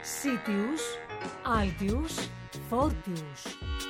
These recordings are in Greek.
Sitius, Altius, Fortius.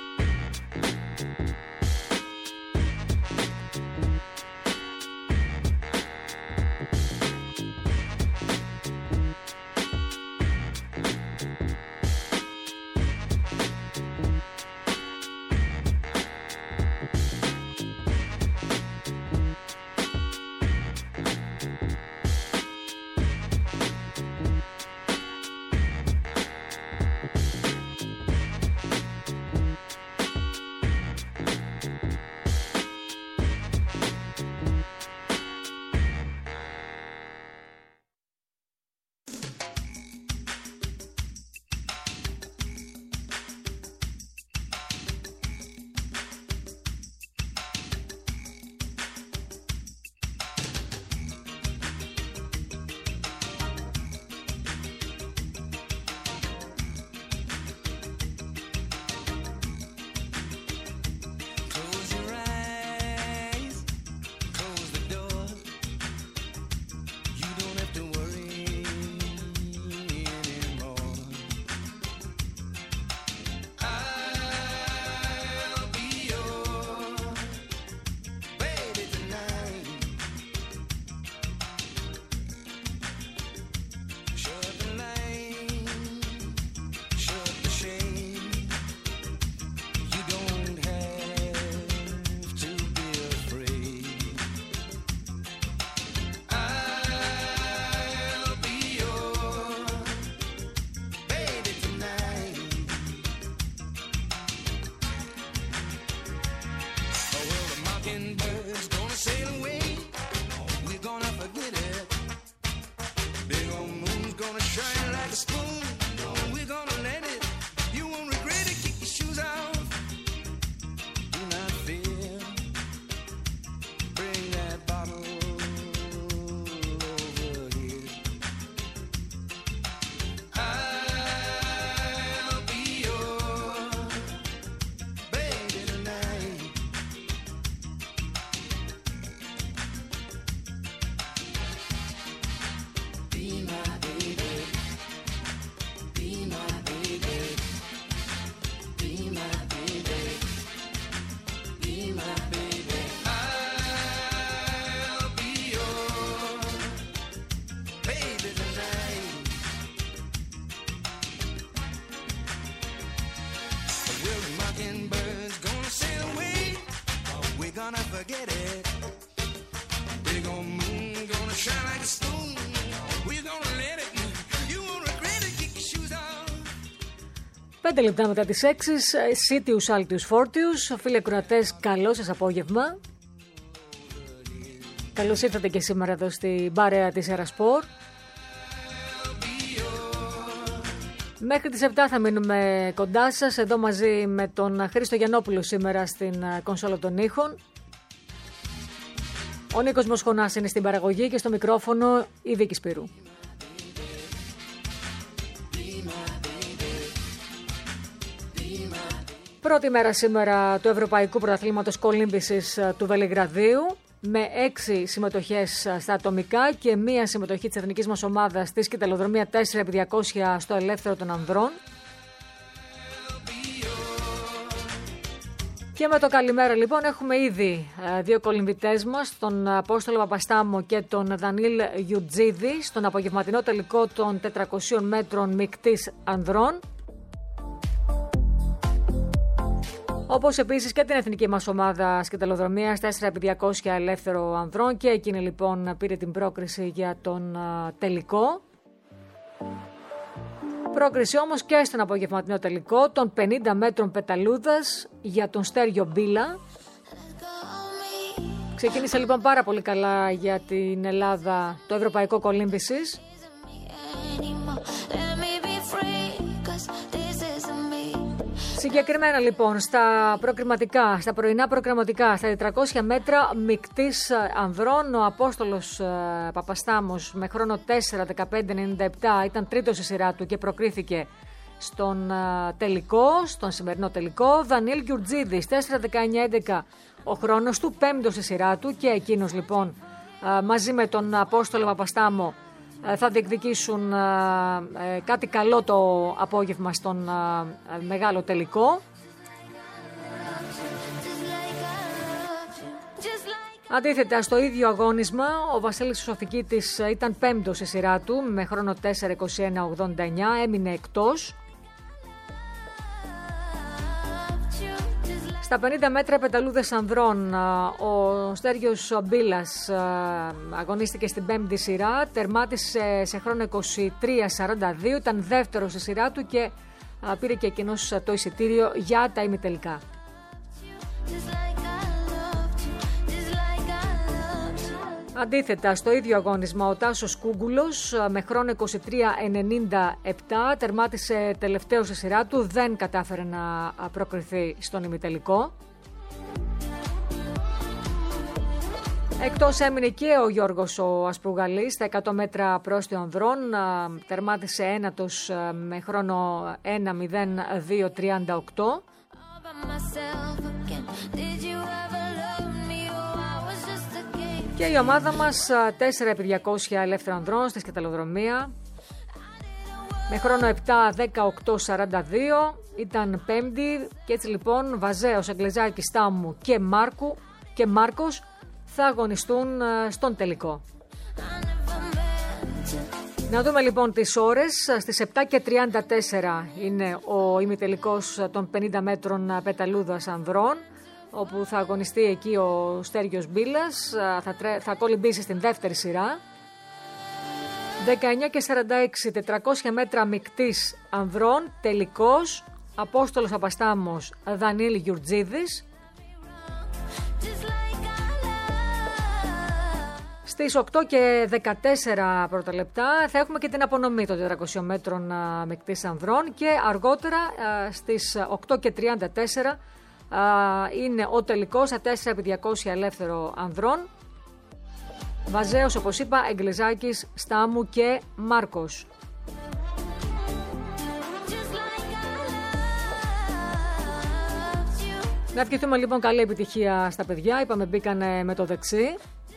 Πέντε λεπτά μετά τις 6, Sitius, Altius, Fortius. Φίλοι ακροατές, καλό σας απόγευμα. Καλώς ήρθατε και σήμερα εδώ στην παρέα της Ερασπορ. Μέχρι τις 7 θα μείνουμε κοντά σας, εδώ μαζί με τον Χρήστο Γιαννόπουλο σήμερα στην κονσόλα των ήχων. Ο Νίκος Μοσχονάς είναι στην παραγωγή και στο μικρόφωνο η Βίκη Σπύρου. Πρώτη μέρα σήμερα του Ευρωπαϊκού Πρωταθλήματος Κολύμβησης του Βελιγραδίου, με 6 συμμετοχές στα ατομικά και 1 συμμετοχή της εθνικής μας ομάδας στη σκυτελοδρομία 4x200 στο ελεύθερο των ανδρών. Και με το καλημέρα λοιπόν έχουμε ήδη 2 κολυμβητές μας, τον Απόστολο Παπαστάμο και τον Δανίλ Γιουτζίδη, στον απογευματινό τελικό των 400 μέτρων μικτής ανδρών. Όπως επίσης και την εθνική μας ομάδα σκυτελοδρομίας 4x200 ελεύθερο ανδρών, και εκείνη λοιπόν πήρε την πρόκριση για τον τελικό. Πρόκριση όμως και στον απογευματινό τελικό των 50 μέτρων πεταλούδας για τον Στέργιο Μπίλα. Ξεκίνησε λοιπόν πάρα πολύ καλά για την Ελλάδα το Ευρωπαϊκό Κολύμβησης. Συγκεκριμένα λοιπόν στα πρωινά προκριματικά, στα 400 μέτρα μικτής ανδρών, ο Απόστολος Παπαστάμος με χρόνο 4:15:97 ήταν τρίτος στη σειρά του και προκρίθηκε στον τελικό, στον σημερινό τελικό. Δανίλ Γιουρτζίδης 4:19:11 ο χρόνος του, πέμπτος στη σειρά του, και εκείνος λοιπόν μαζί με τον Απόστολο Παπαστάμο θα διεκδικήσουν κάτι καλό το απόγευμα στον μεγάλο τελικό. Αντίθετα, στο ίδιο αγώνισμα, ο Βασίλης Σοφικίτης ήταν πέμπτος σε σειρά του με χρόνο 4:21.89, έμεινε εκτός. Στα 50 μέτρα πεταλούδες ανδρών, ο Στέργιος Μπίλας αγωνίστηκε στην πέμπτη σειρά, τερμάτισε σε χρόνο 23:42, ήταν δεύτερος στη σειρά του και πήρε και εκείνος το εισιτήριο για τα ημιτελικά. Αντίθετα, στο ίδιο αγώνισμα, ο Τάσος Κούγκουλος με χρόνο 23:97 τερμάτισε τελευταίο σε σειρά του, δεν κατάφερε να προκριθεί στον ημιτελικό. Εκτός έμεινε και ο Γιώργος ο Ασπρουγαλής στα 100 μέτρα πρόστιο ανδρών, τερμάτισε ένατος με χρόνο 1:02.38. Και η ομάδα μας 4x200 ελεύθερα ανδρών στη σκεταλοδρομία με χρόνο 7:18.42, ήταν πέμπτη και έτσι λοιπόν Βαζέος, Εγκλεζάκης, Στάμου και Μάρκος θα αγωνιστούν στον τελικό. Να δούμε λοιπόν τις ώρες. Στις 7:34 είναι ο ημιτελικός των 50 μέτρων πεταλούδας ανδρών, όπου θα αγωνιστεί εκεί ο Στέργιος Μπίλας, θα κολυμπήσει στην δεύτερη σειρά. 19:46, 400 μέτρα μεικτής ανδρών, τελικός, Απόστολος Απαστάμος, Δανίλη Γιουρτζίδης. Στις 8:14 πρώτα λεπτά θα έχουμε και την απονομή των 400 μέτρων μεικτής ανδρών και αργότερα στις 8:34 είναι ο τελικός στα 4x200 ελεύθερο ανδρών. Βαζέος, όπως είπα, Εγκλεζάκης, Στάμου και Μάρκος. Να ευχηθούμε λοιπόν καλή επιτυχία στα παιδιά. Είπαμε μπήκανε με το δεξί.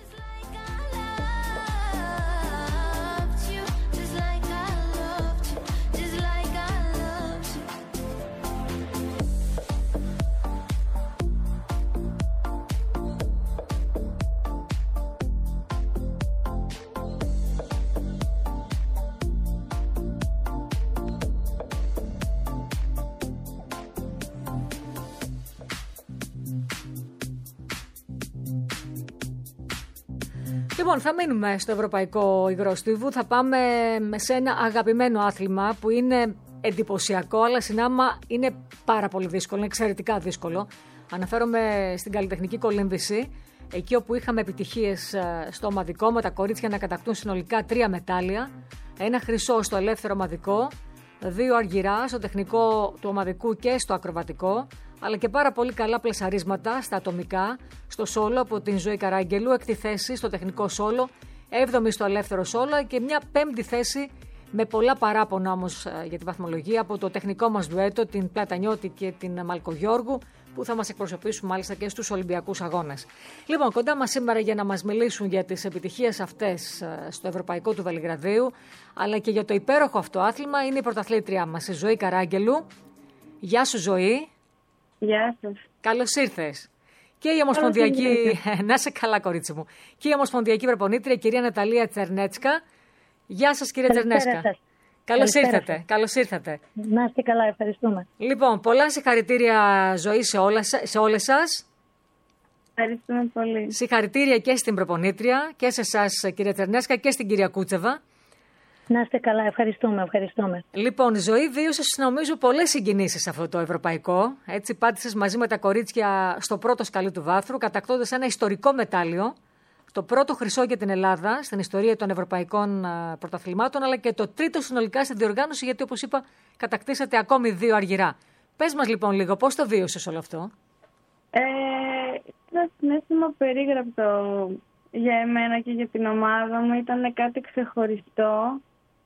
Λοιπόν, θα μείνουμε στο Ευρωπαϊκό Υγρό Στίβου, θα πάμε σε ένα αγαπημένο άθλημα που είναι εντυπωσιακό, αλλά συνάμα είναι πάρα πολύ δύσκολο, είναι εξαιρετικά δύσκολο. Αναφέρομαι στην καλλιτεχνική κολύμβηση, εκεί όπου είχαμε επιτυχίες στο ομαδικό με τα κορίτσια να κατακτούν συνολικά 3 μετάλλια, ένα χρυσό στο ελεύθερο ομαδικό, 2 αργυρά στο τεχνικό του ομαδικού και στο ακροβατικό, αλλά και πάρα πολύ καλά πλασαρίσματα στα ατομικά, στο σόλο από την Ζωή Καράγγελου, 6η θέση στο τεχνικό σόλο, 7η στο ελεύθερο σόλο και μια 5η θέση με πολλά παράπονα όμως για την βαθμολογία από το τεχνικό μας ντουέτο, την Πλατανιώτη και την Μαλκογιώργου, που θα μας εκπροσωπήσουν μάλιστα και στους Ολυμπιακούς Αγώνες. Λοιπόν, κοντά μας σήμερα για να μας μιλήσουν για τις επιτυχίες αυτές στο Ευρωπαϊκό του Βελιγραδίου, αλλά και για το υπέροχο αυτό άθλημα, είναι η πρωταθλήτριά μας, η Ζωή Καράγγελου. Γεια σου, Ζωή. Γεια σας. Καλώς ήρθες. Και η Ομοσπονδιακή, να σε καλά κορίτσι μου, και η Ομοσπονδιακή Προπονήτρια, κυρία Ναταλία Τσερνέτσκα. Γεια σας, κυρία Τσερνέτσκα. Καλώς ήρθατε. Καλώς ήρθατε. Να είστε καλά, ευχαριστούμε. Λοιπόν, πολλά συγχαρητήρια, Ζωή, σε όλες σας. Ευχαριστούμε πολύ. Συγχαρητήρια και στην προπονήτρια και σε εσάς, κυρία Τσερνέσκα, και στην κυρία Κούτσεβα. Να είστε καλά, ευχαριστούμε. Λοιπόν, Ζωή, βίωσες νομίζω πολλές συγκινήσεις αυτό το ευρωπαϊκό. Έτσι, πάτησες μαζί με τα κορίτσια στο πρώτο σκαλί του βάθρου, κατακτώντας ένα ιστορικό μετάλλιο. Το πρώτο χρυσό για την Ελλάδα στην ιστορία των ευρωπαϊκών πρωταθλημάτων, αλλά και το τρίτο συνολικά στην διοργάνωση, γιατί όπως είπα, κατακτήσατε ακόμη 2 αργυρά. Πες μας λοιπόν λίγο, πώς το βίωσες όλο αυτό? Ήταν συναίσθημα περίγραπτο για εμένα και για την ομάδα μου. Ήταν κάτι ξεχωριστό.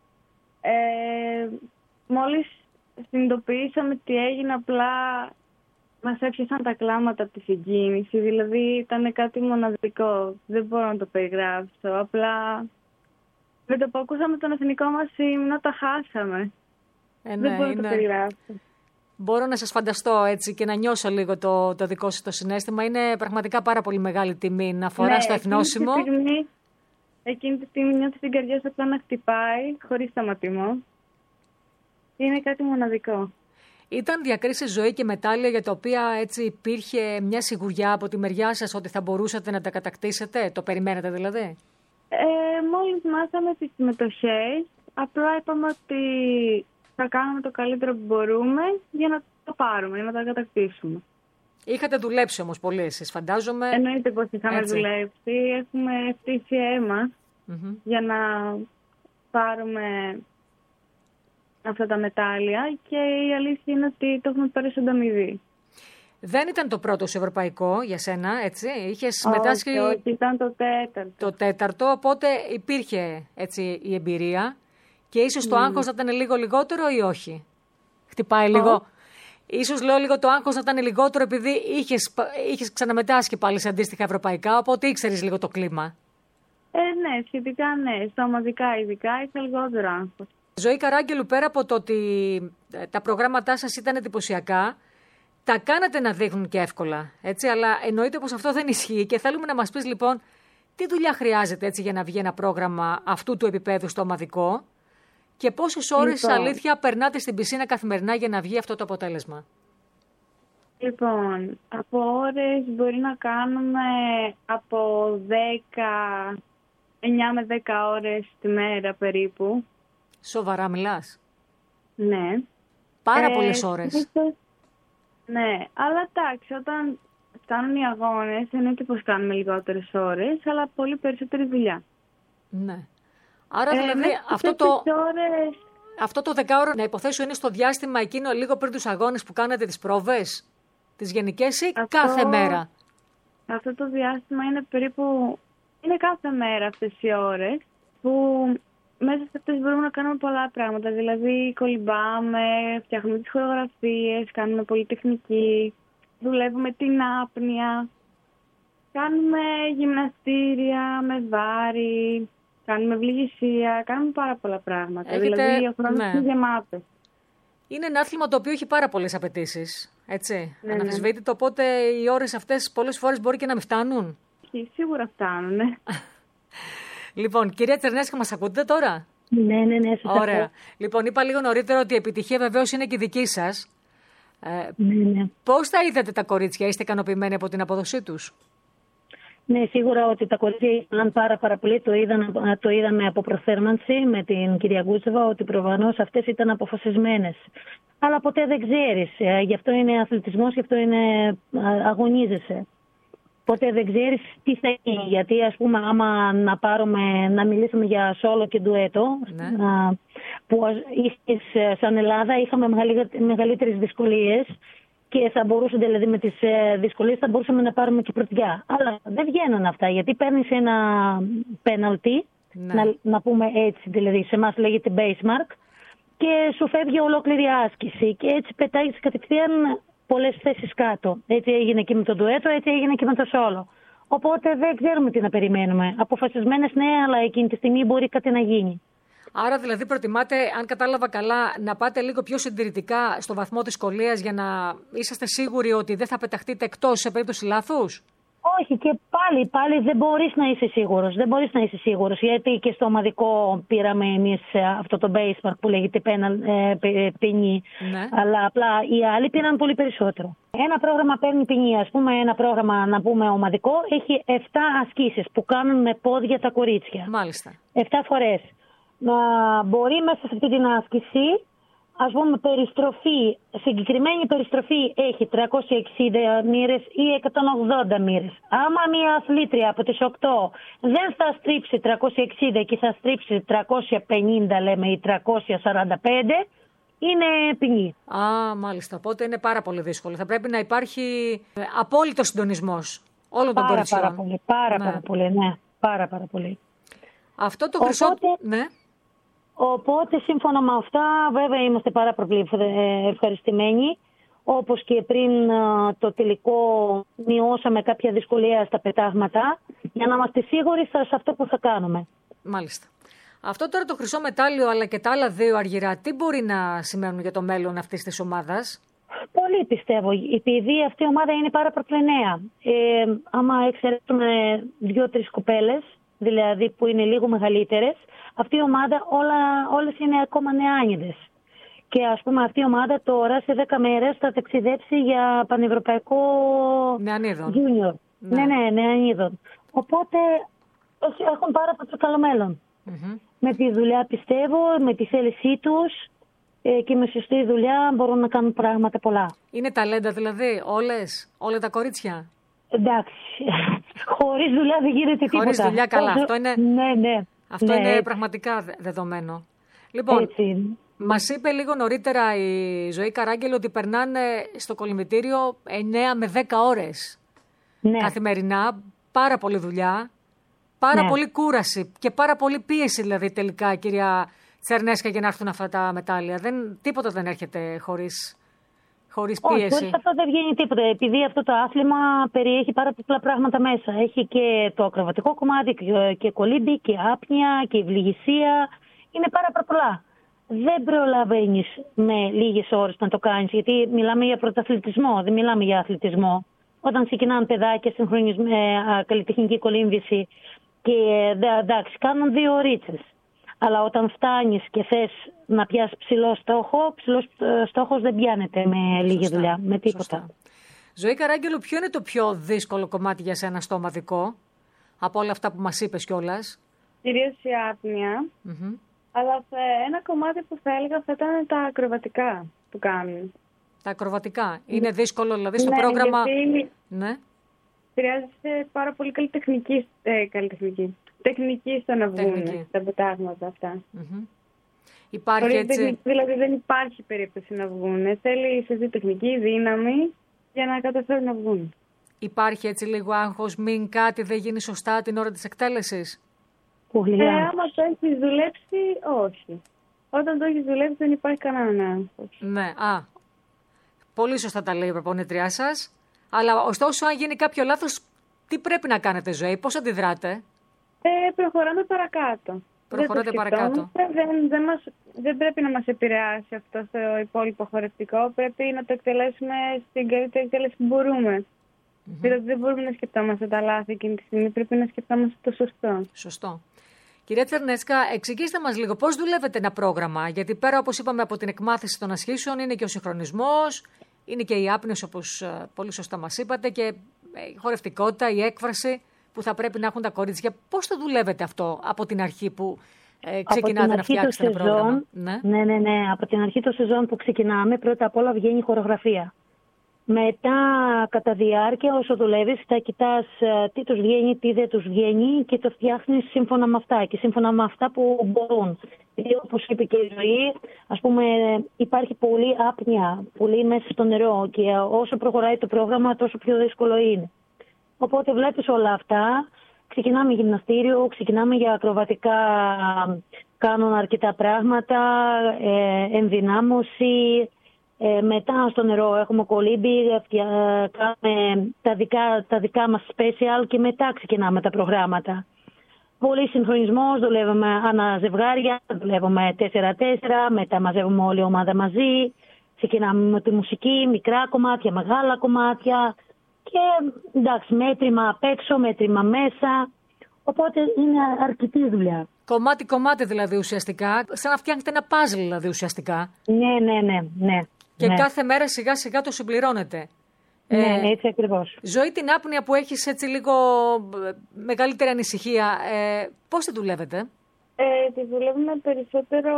Μόλις συνειδητοποιήσαμε τι έγινε, απλά μας έπιασαν τα κλάματα από τη συγκίνηση. Δηλαδή ήταν κάτι μοναδικό. Δεν μπορώ να το περιγράψω. Απλά Με το που ακούσαμε τον εθνικό μας ύμνο, τα χάσαμε. Δεν μπορώ να το περιγράψω. Μπορώ να σας φανταστώ έτσι και να νιώσω λίγο το δικό σας το συναίσθημα. Είναι πραγματικά πάρα πολύ μεγάλη τιμή να φοράς το εθνόσημο. Εκείνη τη στιγμή νιώθω την καρδιά σου να χτυπάει, χωρίς σταματημό. Είναι κάτι μοναδικό. Ήταν διακρίσεις ζωή και μετάλλια για τα οποία έτσι υπήρχε μια σιγουριά από τη μεριά σας ότι θα μπορούσατε να τα κατακτήσετε? Το περιμένετε δηλαδή? Μόλις μάθαμε τις συμμετοχές, απλά είπαμε ότι θα κάνουμε το καλύτερο που μπορούμε για να το πάρουμε, για να τα κατακτήσουμε. Είχατε δουλέψει όμως πολύ εσείς, φαντάζομαι. Εννοείται πως είχαμε δουλέψει. Έχουμε φτύσει αίμα για να πάρουμε αυτά τα μετάλλια και η αλήθεια είναι ότι το έχουμε πάρει σαν ανταμοιβή. Δεν ήταν το πρώτο ευρωπαϊκό για σένα, έτσι? Είχες συμμετάσχει... Όχι, ήταν το τέταρτο. Το τέταρτο, οπότε υπήρχε έτσι η εμπειρία και ίσως το άγχος να ήταν λίγο λιγότερο ή όχι? Χτυπάει λίγο. Ίσως λέω λίγο το άγχος να ήταν λιγότερο επειδή είχες ξαναμετάσχει πάλι σε αντίστοιχα ευρωπαϊκά, οπότε ήξερες λίγο το κλίμα. Ναι, σχετικά ναι. Στα ομαδικά ειδικά είχα λιγότερο άγχος. Ζωή Καράγγελου, πέρα από το ότι τα προγράμματά σας ήταν εντυπωσιακά, τα κάνατε να δείχνουν και εύκολα, έτσι, αλλά εννοείται πως αυτό δεν ισχύει και θέλουμε να μας πεις λοιπόν τι δουλειά χρειάζεται έτσι για να βγει ένα πρόγραμμα αυτού του επίπεδου στο ομαδικό και πόσες ώρες αλήθεια περνάτε στην πισίνα καθημερινά για να βγει αυτό το αποτέλεσμα? Λοιπόν, από ώρες μπορεί να κάνουμε από 9 με 10 ώρες τη μέρα περίπου. Σοβαρά μιλάς? Ναι. Πάρα πολλές ώρες. Ναι, αλλά εντάξει, όταν φτάνουν οι αγώνες, εννοείται πως κάνουμε λιγότερες ώρες, αλλά πολύ περισσότερη δουλειά. Ναι. Άρα δηλαδή αυτό το 10ωρο να υποθέσω είναι στο διάστημα εκείνο λίγο πριν τους αγώνες που κάνετε τις πρόβες, τις γενικές ή κάθε μέρα? Αυτό το διάστημα είναι είναι κάθε μέρα αυτές οι ώρες που μέσα σε αυτές μπορούμε να κάνουμε πολλά πράγματα. Δηλαδή κολυμπάμε, φτιάχνουμε τις χορογραφίες, κάνουμε πολυτεχνική, δουλεύουμε την άπνοια, κάνουμε γυμναστήρια με βάρη, κάνουμε ευληγησία, κάνουμε πάρα πολλά πράγματα. Δηλαδή ο χρόνος είναι γεμάτος. Είναι ένα άθλημα το οποίο έχει πάρα πολλές απαιτήσεις, έτσι, αναμφισβήτητο, οπότε οι ώρες αυτές πολλές φορές μπορεί και να μην φτάνουν. Σίγουρα φτάνουν, ναι. Λοιπόν, κυρία Τσερνέσκα, μας ακούτε τώρα? Ναι. Ωραία. Λοιπόν, είπα λίγο νωρίτερα ότι η επιτυχία βεβαίως είναι και η δική σας. Ναι. Πώς θα είδατε τα κορίτσια, είστε ικανοποιημένοι από την απόδοσή τους? Ναι, σίγουρα ότι τα κορίτσια ήταν πάρα πολύ. Το είδαμε από προθέρμανση με την κυρία Γκούτσεβα ότι προφανώς αυτές ήταν αποφασισμένες. Αλλά ποτέ δεν ξέρεις. Γι' αυτό είναι αθλητισμός, γι' αυτό αγωνίζεσαι. Ποτέ δεν ξέρεις τι θα γίνει. Γιατί, ας πούμε, άμα να μιλήσουμε για σόλο και ντουέτο, που σαν Ελλάδα είχαμε μεγαλύτερες δυσκολίες και θα μπορούσαν, δηλαδή με τις δυσκολίες θα μπορούσαμε να πάρουμε και πρωτιά. Αλλά δεν βγαίνουν αυτά, γιατί παίρνεις ένα πέναλτι, να πούμε έτσι, δηλαδή σε εμάς λέγεται base mark, και σου φεύγει ολόκληρη άσκηση και έτσι πετάγεις κατευθείαν πολλές θέσεις κάτω. Έτσι έγινε και με το ντουέτο, έτσι έγινε και με το σόλο. Οπότε δεν ξέρουμε τι να περιμένουμε. Αποφασισμένες ναι, αλλά εκείνη τη στιγμή μπορεί κάτι να γίνει. Άρα δηλαδή προτιμάτε, αν κατάλαβα καλά, να πάτε λίγο πιο συντηρητικά στο βαθμό της σχολείας για να είσαστε σίγουροι ότι δεν θα πεταχτείτε εκτός σε περίπτωση λάθους? Όχι, και πάλι δεν μπορείς να είσαι σίγουρος. Δεν μπορείς να είσαι σίγουρος, γιατί και στο ομαδικό πήραμε εμείς αυτό το base mark που λέγεται ποινή. Ναι. Αλλά απλά οι άλλοι πήραν πολύ περισσότερο. Ένα πρόγραμμα παίρνει ποινή. Ας πούμε, ένα πρόγραμμα, να πούμε ομαδικό, έχει 7 ασκήσεις που κάνουν με πόδια τα κορίτσια. Μάλιστα. 7 φορές. Να μπορεί μέσα σε αυτή την άσκηση, ας πούμε, συγκεκριμένη περιστροφή έχει 360 μοίρες ή 180 μοίρες. Άμα μια αθλήτρια από τις 8 δεν θα στρίψει 360 και θα στρίψει 350 λέμε ή 345, είναι ποινή. Μάλιστα. Οπότε είναι πάρα πολύ δύσκολο. Θα πρέπει να υπάρχει απόλυτο συντονισμός όλων των κοριτσιών. Πάρα πολύ, ναι. Πάρα πολύ. Αυτό το χρυσό... Ναι. Οπότε, σύμφωνα με αυτά, βέβαια είμαστε πάρα πολύ ευχαριστημένοι. Όπως και πριν το τελικό, μειώσαμε κάποια δυσκολία στα πετάγματα για να είμαστε σίγουροι σε αυτό που θα κάνουμε. Μάλιστα. Αυτό τώρα το χρυσό μετάλλιο αλλά και τα άλλα 2 αργυρά, τι μπορεί να σημαίνουν για το μέλλον αυτής της ομάδας? Πολύ πιστεύω, επειδή αυτή η ομάδα είναι πάρα πολύ νέα. Άμα εξαιρέσουμε 2-3 κοπέλες, δηλαδή που είναι λίγο μεγαλύτερες, αυτή η ομάδα όλες είναι ακόμα νεάνιδες. Και ας πούμε αυτή η ομάδα τώρα σε 10 μέρες θα ταξιδέψει για πανευρωπαϊκό junior. Ναι, νεανίδων. Οπότε έχουν πάρα πολύ καλό μέλλον. Με τη δουλειά πιστεύω, με τη θέλησή τους και με σωστή δουλειά μπορούν να κάνουν πράγματα πολλά. Είναι ταλέντα δηλαδή όλα τα κορίτσια? Εντάξει, χωρίς δουλειά δεν γίνεται τίποτα. Χωρίς δουλειά καλά, αυτό είναι, αυτό είναι έτσι. Πραγματικά δεδομένο. Λοιπόν, μας είπε λίγο νωρίτερα η Ζωή Καράγγελο ότι περνάνε στο κολυμβητήριο 9 με 10 ώρες καθημερινά, πάρα πολλή δουλειά, πάρα πολύ κούραση και πάρα πολύ πίεση δηλαδή τελικά, κυρία Τσερνέσκα, για να έρθουν αυτά τα μετάλλια. Τίποτα δεν έρχεται χωρίς πίεση. Χωρίς αυτό δεν βγαίνει τίποτα, επειδή αυτό το άθλημα περιέχει πάρα πολλά πράγματα μέσα. Έχει και το ακροβατικό κομμάτι και κολύμπι και άπνοια και ευληγησία. Είναι πάρα πολλά. Δεν προλαβαίνεις με λίγες ώρες να το κάνεις, γιατί μιλάμε για πρωταθλητισμό, δεν μιλάμε για αθλητισμό. Όταν ξεκινάνε παιδάκια καλλιτεχνική κολύμβηση και εντάξει, κάνουν 2 ωρίτσες. Αλλά όταν φτάνεις και θες να πιάσεις ψηλό στόχος δεν πιάνεται με λίγη δουλειά, με τίποτα. Σωστά. Ζωή Καράγγελο, ποιο είναι το πιο δύσκολο κομμάτι για σένα στο ομαδικό, από όλα αυτά που μας είπες κιόλας? Κυρίως η άπνοια. Αλλά ένα κομμάτι που θα έλεγα θα ήταν τα ακροβατικά που κάνουν. Τα ακροβατικά. Είναι δύσκολο δηλαδή στο πρόγραμμα? Ναι. Χρειάζεται πάρα πολύ τεχνική στο να βγουν τα πετάγματα αυτά. Υπάρχει έτσι... Δηλαδή δεν υπάρχει περίπτωση να βγουν. Θέλει σωστή τεχνική δύναμη για να καταφέρουν να βγουν. Υπάρχει έτσι λίγο άγχος, μην κάτι δεν γίνει σωστά την ώρα της εκτέλεσης? Άμα το έχεις δουλέψει, όχι. Όταν το έχεις δουλέψει δεν υπάρχει κανένα άγχος. Ναι, πολύ σωστά τα λέει η προπονήτριά σας. Αλλά ωστόσο, αν γίνει κάποιο λάθος, τι πρέπει να κάνετε, Ζωή, πώς αντιδράτε? Προχωράμε παρακάτω. Προχωράτε παρακάτω. Δεν πρέπει να μας επηρεάσει αυτό στο υπόλοιπο χορευτικό. Πρέπει να το εκτελέσουμε στην καλύτερη εκτέλεση που μπορούμε. Δηλαδή δεν μπορούμε να σκεφτόμαστε τα λάθη εκείνη τη στιγμή. Πρέπει να σκεφτόμαστε το σωστό. Σωστό. Κυρία Τσερνέσκα, εξηγήστε μας λίγο πώς δουλεύετε ένα πρόγραμμα. Γιατί πέρα, όπως είπαμε, από την εκμάθηση των ασχήσεων, είναι και ο συγχρονισμός, είναι και η άπνοια, όπως πολύ σωστά μας είπατε, και η χορευτικότητα, η έκφραση που θα πρέπει να έχουν τα κορίτσια. Πώς το δουλεύετε αυτό από την αρχή που ξεκινάτε να φτιάξετε ένα πρόγραμμα? Ναι. Από την αρχή του σεζόν που ξεκινάμε, πρώτα απ' όλα βγαίνει η χορογραφία. Μετά, κατά διάρκεια, όσο δουλεύεις, θα κοιτάς τι τους βγαίνει, τι δεν τους βγαίνει και το φτιάχνεις σύμφωνα με αυτά και σύμφωνα με αυτά που μπορούν. Γιατί όπως είπε και η Ζωή, ας πούμε, υπάρχει πολλή άπνοια, πολύ μέσα στο νερό και όσο προχωράει το πρόγραμμα τόσο πιο δύσκολο είναι. Οπότε βλέπεις όλα αυτά, ξεκινάμε γυμναστήριο, ξεκινάμε για ακροβατικά, κάνουν αρκετά πράγματα, ενδυνάμωση. Μετά στο νερό έχουμε κολύμπι, κάνουμε τα δικά μας special και μετά ξεκινάμε τα προγράμματα. Πολύ συγχρονισμός, δουλεύουμε ανά ζευγάρια, δουλεύουμε 4-4, μετά μαζεύουμε όλη η ομάδα μαζί, ξεκινάμε με τη μουσική, μικρά κομμάτια, μεγάλα κομμάτια και εντάξει, μέτρημα απ' έξω, μέτρημα μέσα, οπότε είναι αρκετή δουλειά. Κομμάτι-κομμάτι δηλαδή ουσιαστικά, σαν να φτιάχνετε ένα puzzle δηλαδή ουσιαστικά. Ναι. Και κάθε μέρα σιγά σιγά το συμπληρώνετε. Ναι, έτσι ακριβώς. Ζωή, την άπνοια που έχεις έτσι λίγο μεγαλύτερη ανησυχία, πώς τη δουλεύετε? Τη δουλεύουμε περισσότερο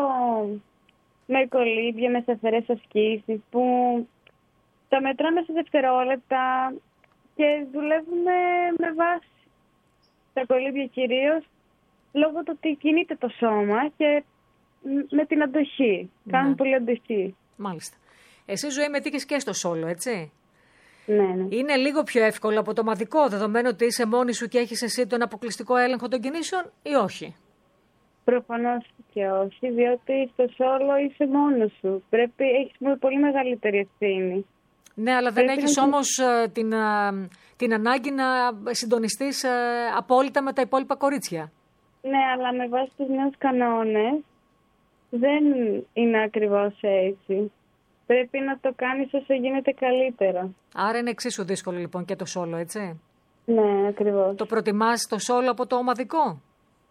με κολύμπια, με σταθερές ασκήσεις που τα μετράμε σε δευτερόλεπτα και δουλεύουμε με βάση τα κολύμπια κυρίως λόγω του ότι κινείται το σώμα και με την αντοχή. Κάνουν πολύ αντοχή. Μάλιστα. Εσύ, Ζωή, μετήχες και στο σόλο, έτσι? Ναι. Είναι λίγο πιο εύκολο από το ομαδικό, δεδομένου ότι είσαι μόνη σου και έχεις εσύ τον αποκλειστικό έλεγχο των κινήσεων, ή όχι? Προφανώς και όχι, διότι στο σόλο είσαι μόνος σου. Έχεις πολύ μεγαλύτερη ευθύνη. Ναι, αλλά δεν έχεις όμως την ανάγκη να συντονιστείς απόλυτα με τα υπόλοιπα κορίτσια. Ναι, αλλά με βάση τους νέους κανόνες δεν είναι ακριβώς έτσι. Πρέπει να το κάνεις όσο γίνεται καλύτερα. Άρα είναι εξίσου δύσκολο λοιπόν και το solo, έτσι. Ναι, ακριβώς. Το προτιμάς το solo από το ομαδικό?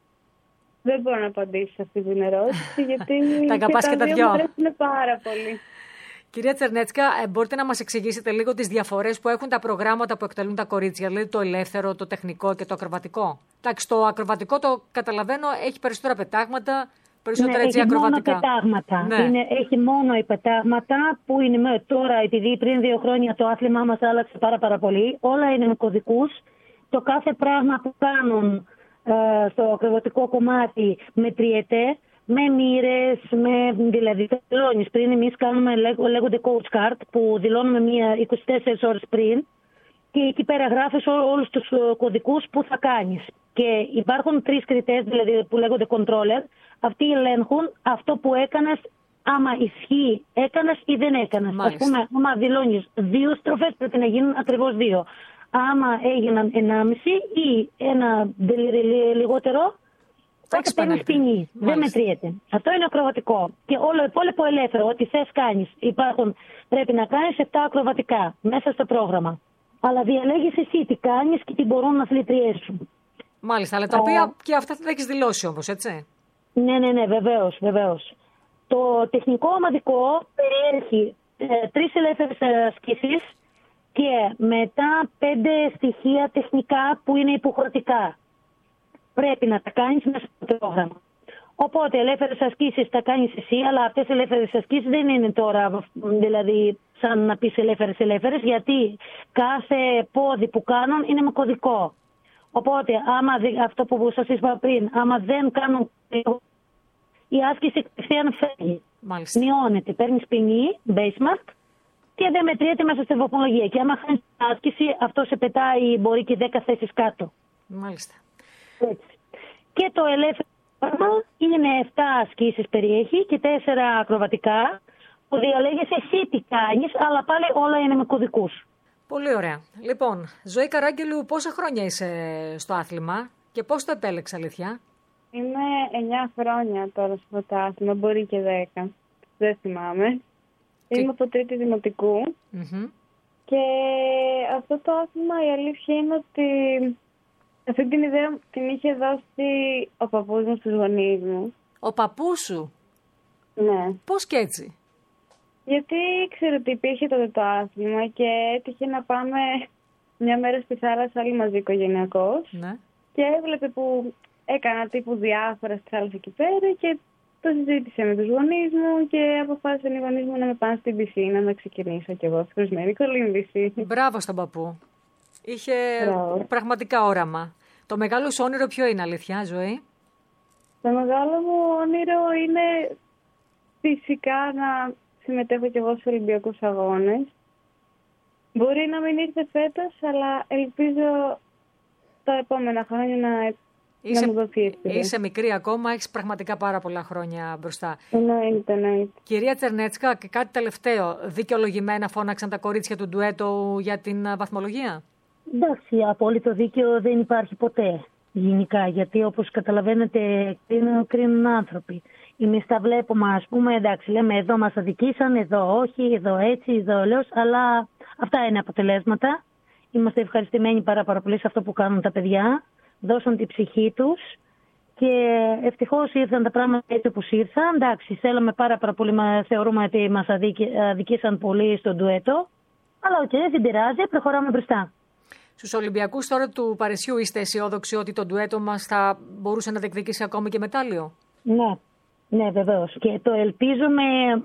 Δεν μπορώ να απαντήσω σε αυτή την ερώτηση, γιατί τα αγαπάς και τα δυο. Μου αρέσουν πάρα πολύ. Κυρία Τσερνέτσκα, μπορείτε να μας εξηγήσετε λίγο τις διαφορές που έχουν τα προγράμματα που εκτελούν τα κορίτσια, δηλαδή το ελεύθερο, το τεχνικό και το ακροβατικό? Εντάξει, το ακροβατικό το καταλαβαίνω, έχει περισσότερα πετάγματα, περισσότερα έτσι ακροβατικά. Μόνο πετάγματα. Ναι. Έχει μόνο οι πετάγματα που είναι τώρα, επειδή πριν 2 χρόνια το άθλημά μας άλλαξε πάρα πολύ, όλα είναι με κωδικούς. Το κάθε πράγμα που κάνουν στο ακροβατικό κομμάτι μετριέται, με μοίρες, δηλαδή δηλώνεις πριν. Εμείς κάνουμε, λέγονται coach card, που δηλώνουμε 24 ώρες πριν και εκεί πέρα γράφεις όλους τους κωδικούς που θα κάνεις. Και υπάρχουν 3 κριτές, δηλαδή που λέγονται controller. Αυτοί ελέγχουν αυτό που έκανες, άμα ισχύει έκανες ή δεν έκανες. Ας πούμε, άμα δηλώνεις 2 στροφές πρέπει να γίνουν ακριβώς 2. Άμα έγιναν 1,5 ή ένα λιγότερο, τότε παίρνεις ποινή. Δεν μετριέται. Αυτό είναι ακροβατικό. Και όλο υπόλοιπο ελεύθερο, ό,τι θες κάνεις. Πρέπει να κάνεις 7 ακροβατικά μέσα στο πρόγραμμα. Αλλά διαλέγεις εσύ τι κάνεις και τι μπορούν να αθλητριές σου. Μάλιστα, αλλά τα οποία και αυτά θα τα έχεις δηλώσει όμως, έτσι. Ναι, βεβαίως. Το τεχνικό ομαδικό περιέχει 3 ελεύθερες ασκήσεις και μετά 5 στοιχεία τεχνικά που είναι υποχρεωτικά. Πρέπει να τα κάνεις μέσα στο πρόγραμμα. Οπότε ελεύθερες ασκήσεις τα κάνεις εσύ, αλλά αυτές οι ελεύθερες ασκήσεις δεν είναι τώρα, δηλαδή σαν να πεις ελεύθερες, γιατί κάθε πόδι που κάνουν είναι με κωδικό. Οπότε αυτό που σας είπα πριν, άμα δεν κάνουν η άσκηση κατευθείαν φεύγει. Μάλιστα. Μειώνεται, παίρνεις ποινή, base mark, και δεν μετριέται μέσα στη βαθμολογία. Και άμα χάνεις την άσκηση, αυτό σε πετάει μπορεί και 10 θέσεις κάτω. Μάλιστα. Έτσι. Και το ελεύθερο είναι 7 ασκήσεις περιέχει και 4 ακροβατικά, που διαλέγεις εσύ τι κάνεις, αλλά πάλι όλα είναι με κωδικούς. Πολύ ωραία. Λοιπόν, Ζωή Καράγγελου, πόσα χρόνια είσαι στο άθλημα και πώς το επέλεξες, αλήθεια? Είμαι 9 χρόνια τώρα στο πρωτάθλημα, μπορεί και 10. Δεν θυμάμαι. Είμαι από τρίτη δημοτικού. Και αυτό το άθλημα, η αλήθεια είναι ότι αυτή την ιδέα την είχε δώσει ο παππούς μου στους γονείς μου. Ο παππούς σου? Ναι. Πώς και έτσι? Γιατί ήξερε ότι υπήρχε τότε το άθλημα και έτυχε να πάμε μια μέρα στη θάλασσα όλοι μαζί οικογενειακώς. Ναι. Και έβλεπε που έκανα τύπου διάφορα στη θάλασσα εκεί πέρα και το συζήτησε με τους γονείς μου και αποφάσισαν οι γονείς μου να με πάνε στην πισίνα να ξεκινήσω κι εγώ στη χρησμένη κολύμβηση. Μπράβο στον παππού. Είχε πραγματικά όραμα. Το μεγάλο σου όνειρο ποιο είναι, αλήθεια, Ζωή? Το μεγάλο μου όνειρο είναι φυσικά να συμμετέχω κι εγώ σε Ολυμπιακούς Αγώνες. Μπορεί να μην ήρθε φέτος, αλλά ελπίζω τα επόμενα χρόνια να μου δοθεί ευκαιρία. Είσαι μικρή ακόμα, έχεις πραγματικά πάρα πολλά χρόνια μπροστά. Εννοείται. Κυρία Τσερνέτσκα, και κάτι τελευταίο. Δικαιολογημένα φώναξαν τα κορίτσια του ντουέτο για την βαθμολογία? Εντάξει, απόλυτο δίκαιο δεν υπάρχει ποτέ γενικά, γιατί όπως καταλαβαίνετε κρίνουν άνθρωποι. Εμείς τα βλέπουμε, ας πούμε, εντάξει, λέμε εδώ μας αδικήσαν, εδώ όχι, εδώ έτσι, εδώ λέω, αλλά αυτά είναι αποτελέσματα. Είμαστε ευχαριστημένοι πάρα πολύ σε αυτό που κάνουν τα παιδιά, δώσαν την ψυχή τους και ευτυχώς ήρθαν τα πράγματα έτσι όπως ήρθαν. Εντάξει, θέλαμε πάρα πολύ, θεωρούμε ότι μας αδικήσαν πολύ στο ντουέτο, αλλά δεν πειράζει, προχωράμε μπροστά. Στους Ολυμπιακούς τώρα του Παρισιού είστε αισιόδοξοι ότι το ντουέτο μας θα μπορούσε να διεκδικήσει ακόμη και μετάλλιο? Ναι, βεβαίως. Και το ελπίζουμε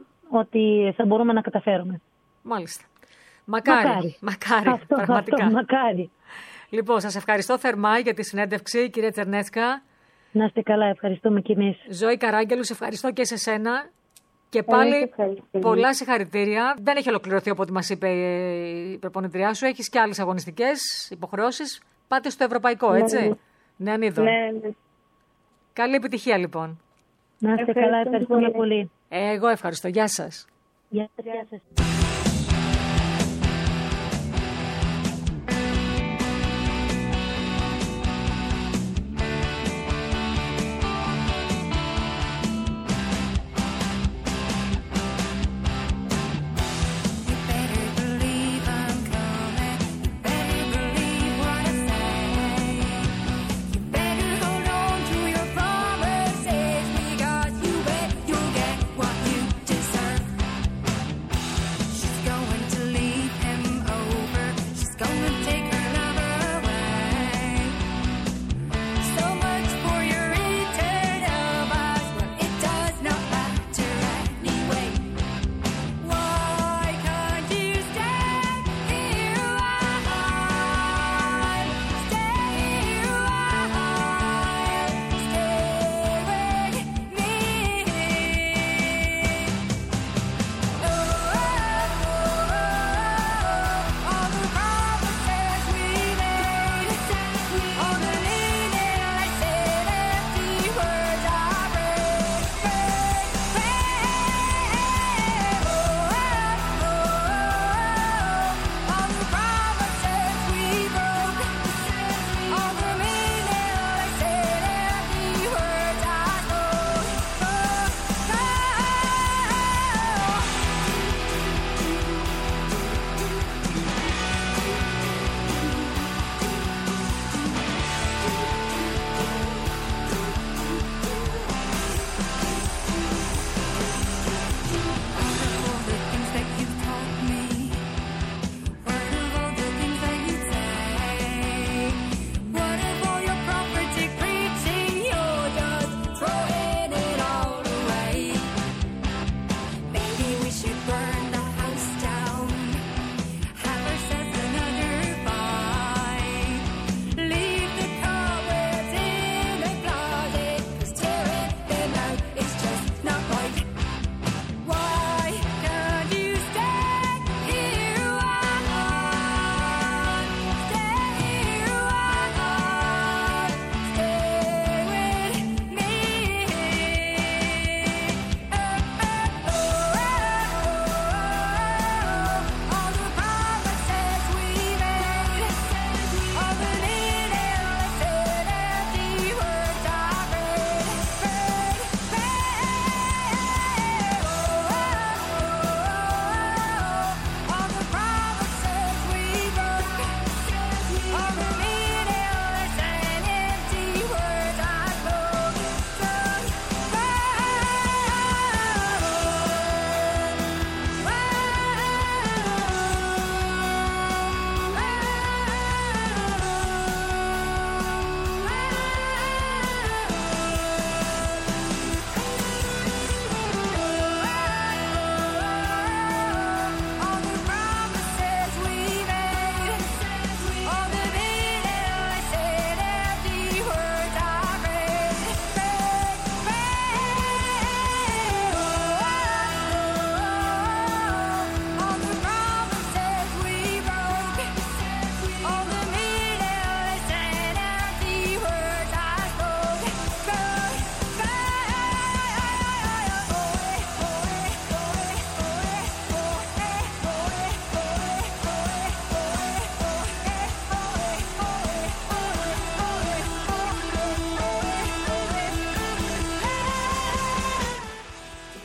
ότι θα μπορούμε να καταφέρουμε. Μάλιστα. Μακάρι. Πραγματικά. Μακάρι. Λοιπόν, σας ευχαριστώ θερμά για τη συνέντευξη, κυρία Τσερνέτσκα. Να είστε καλά, ευχαριστούμε κι εμείς. Ζωή Καράγγελου, σε ευχαριστώ και σε σένα. Και πάλι πολλά συγχαρητήρια. Δεν έχει ολοκληρωθεί από ό,τι μας είπε η προπονητριά σου. Έχεις και άλλες αγωνιστικές υποχρεώσεις. Πάτε στο ευρωπαϊκό, έτσι. Ναι. Ανίδω. Ναι. Καλή επιτυχία λοιπόν. Να είστε καλά, ευχαριστούμε πολύ. Εγώ ευχαριστώ. Γεια σας. Γεια σας.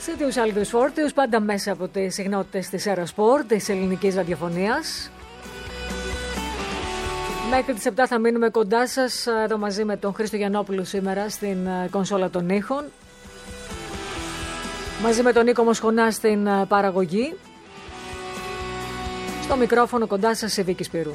Σίτιους άλλους φόρτιους, πάντα μέσα από τις συχνότητες της Aerosport, της ελληνικής ραδιοφωνίας. Μέχρι τις 7 θα μείνουμε κοντά σας, εδώ μαζί με τον Χρήστο Γιαννόπουλο σήμερα στην κονσόλα των ήχων. Μαζί με τον Νίκο Μοσχονά στην παραγωγή. Στο μικρόφωνο κοντά σας η Βίκη Σπυρού.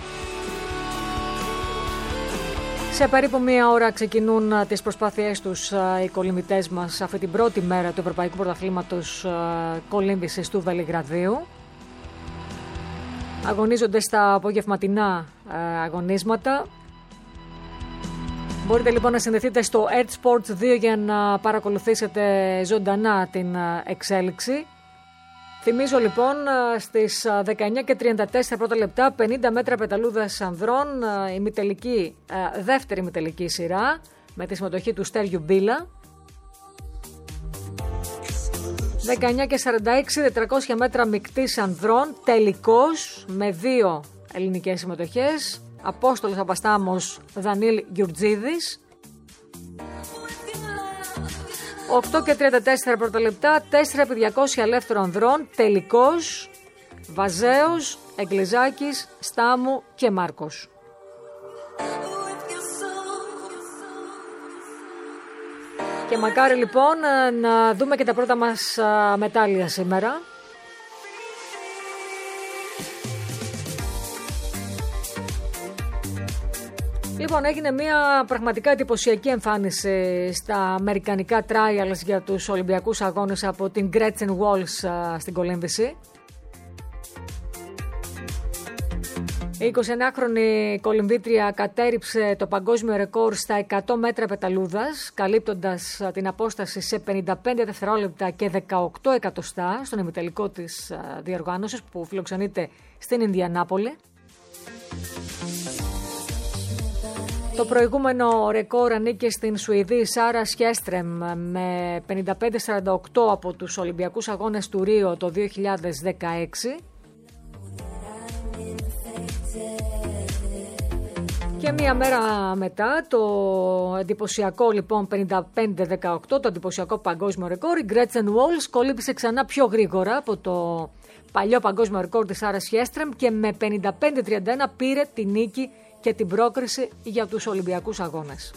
Σε περίπου μία ώρα ξεκινούν τις προσπάθειές τους οι κολυμβητές μας αυτή την πρώτη μέρα του Ευρωπαϊκού Πρωταθλήματος Κολύμβησης του Βελιγραδίου. Αγωνίζονται στα απογευματινά αγωνίσματα. Μπορείτε λοιπόν να συνδεθείτε στο EarthSports 2 για να παρακολουθήσετε ζωντανά την εξέλιξη. Θυμίζω λοιπόν στις 19:34 πρώτα λεπτά 50 μέτρα πεταλούδας ανδρών, η δεύτερη ημιτελική σειρά με τη συμμετοχή του Στέργιου Μπίλα. 19:46 400 μέτρα μεικτής ανδρών, τελικός με 2 ελληνικές συμμετοχές, Απόστολος Παπαστάμος, Δανίλ Γιουρτζίδης. 8:34 πρώτα λεπτά, 4x200 ελεύθερο ανδρών, τελικός, Βαζέος, Εγκλιζάκης, Στάμου και Μάρκος. Και μακάρι λοιπόν να δούμε και τα πρώτα μας μετάλλια σήμερα. Λοιπόν, έγινε μια πραγματικά εντυπωσιακή εμφάνιση στα αμερικανικά trials για τους Ολυμπιακούς Αγώνες από την Gretchen Walls στην κολύμβηση. Η 29χρονη κολυμβήτρια κατέριψε το παγκόσμιο ρεκόρ στα 100 μέτρα πεταλούδας, καλύπτοντας την απόσταση σε 55 δευτερόλεπτα και 18 εκατοστά στον ημιτελικό της διοργάνωσης που φιλοξενείται στην Ινδιανάπολη. Το προηγούμενο ρεκόρ ανήκε στην Σουηδή Σάρα Σχέστρεμ με 55-48 από τους Ολυμπιακούς Αγώνες του Ρίο το 2016. Και μία μέρα μετά το εντυπωσιακό λοιπόν 55-18, το εντυπωσιακό παγκόσμιο ρεκόρ, η Gretchen Walls κολύμπησε ξανά πιο γρήγορα από το παλιό παγκόσμιο ρεκόρ της Σάρα Σχέστρεμ και με 55-31 πήρε τη νίκη και την πρόκριση για τους Ολυμπιακούς Αγώνες.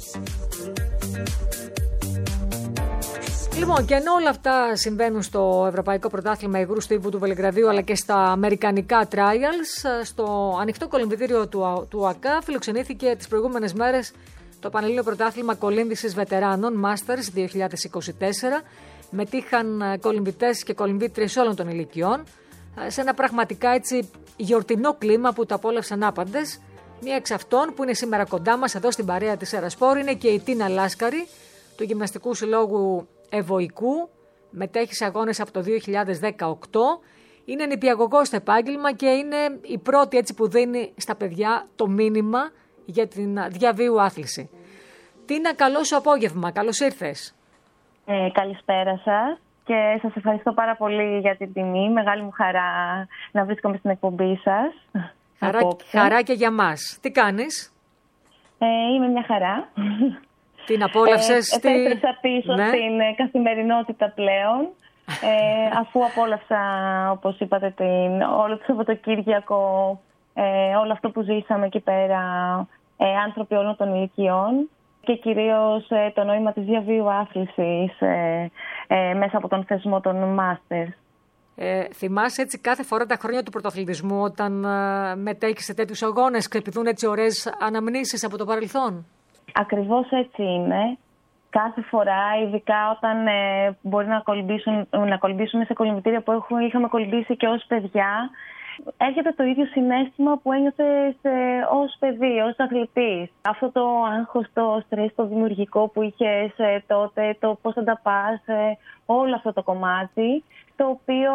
Λοιπόν, και ενώ όλα αυτά συμβαίνουν στο Ευρωπαϊκό Πρωτάθλημα Υγρού Στίβου του Βελιγραδίου αλλά και στα αμερικανικά trials, στο ανοιχτό κολυμβητήριο του ΟΑΚΑ φιλοξενήθηκε τις προηγούμενες μέρες το Πανελλήνιο Πρωτάθλημα Κολύμβησης Βετεράνων Masters 2024. Μετήχαν κολυμβητές και κολυμβήτριες όλων των ηλικιών σε ένα πραγματικά έτσι γιορτινό κλίμα που το απόλαυσαν άπαντες. Μία εξ αυτών που είναι σήμερα κοντά μας εδώ στην παρέα της Aerosport είναι και η Τίνα Λάσκαρη του Γυμναστικού Συλλόγου Ευωικού. Μετέχει σε αγώνες από το 2018. Είναι νηπιαγωγός στο επάγγελμα και είναι η πρώτη έτσι που δίνει στα παιδιά το μήνυμα για την διαβίου άθληση. Τίνα, καλό σου απόγευμα. Καλώς ήρθες. Καλησπέρα σας και σας ευχαριστώ πάρα πολύ για την τιμή. Μεγάλη μου χαρά να βρίσκομαι στην εκπομπή σας. Χαρά και για μας. Τι κάνεις? Είμαι μια χαρά. Την απόλαυσες? Επέστρεψα πίσω στην καθημερινότητα πλέον. Αφού απόλαυσα, όπως είπατε, όλο το Σαββατοκύριακο, όλο αυτό που ζήσαμε εκεί πέρα, άνθρωποι όλων των ηλικιών και κυρίως το νόημα της διαβίου άθλησης μέσα από τον θεσμό των Masters. Θυμάσαι έτσι κάθε φορά τα χρόνια του πρωταθλητισμού όταν μετέχεις σε τέτοιους αγώνες, κρεπηδούν έτσι ωραίες αναμνήσεις από το παρελθόν? Ακριβώς έτσι είναι. Κάθε φορά, ειδικά όταν μπορεί να κολυμπήσουμε σε κολυμβητήρια που είχαμε κολυμπήσει και ως παιδιά, έρχεται το ίδιο συναίσθημα που ένιωθες ως παιδί, ως αθλητής. Αυτό το άγχος, το στρες, το δημιουργικό που είχες τότε, το πώς θα τα πας, όλο αυτό το κομμάτι, το οποίο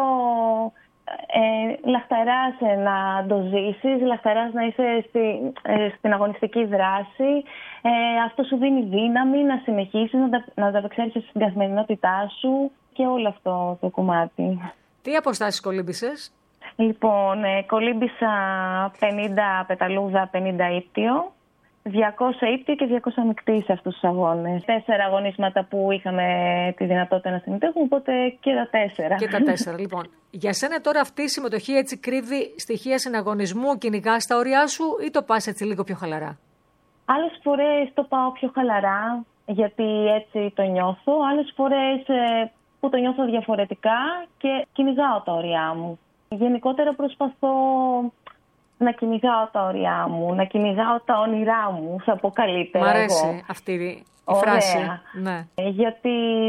λαχταράς να το ζήσεις, λαχταράς να είσαι στην αγωνιστική δράση. Αυτό σου δίνει δύναμη να συνεχίσεις, να ανταπεξέλθεις στην καθημερινότητά σου και όλο αυτό το κομμάτι. Τι αποστάσεις κολύμπησες? Λοιπόν, κολύμπησα 50 πεταλούδα, 50 ύπτιο 200 ύπτια και 200 μεικτή σε αυτούς τους αγώνες. 4 αγωνίσματα που είχαμε τη δυνατότητα να συμμετέχουμε, οπότε και τα 4. Και τα 4, λοιπόν. Για σένα τώρα αυτή η συμμετοχή έτσι κρύβει στοιχεία συναγωνισμού, κυνηγάς τα όρια σου ή το πας έτσι λίγο πιο χαλαρά? Άλλες φορές το πάω πιο χαλαρά, γιατί έτσι το νιώθω. Άλλες φορές που το νιώθω διαφορετικά και κυνηγάω τα όρια μου. Γενικότερα προσπαθώ να κυνηγάω τα όρια μου, να κυνηγάω τα όνειρά μου, θα πω καλύτερα. Μ' αρέσει εγώ. αυτή η φράση. Ναι. Γιατί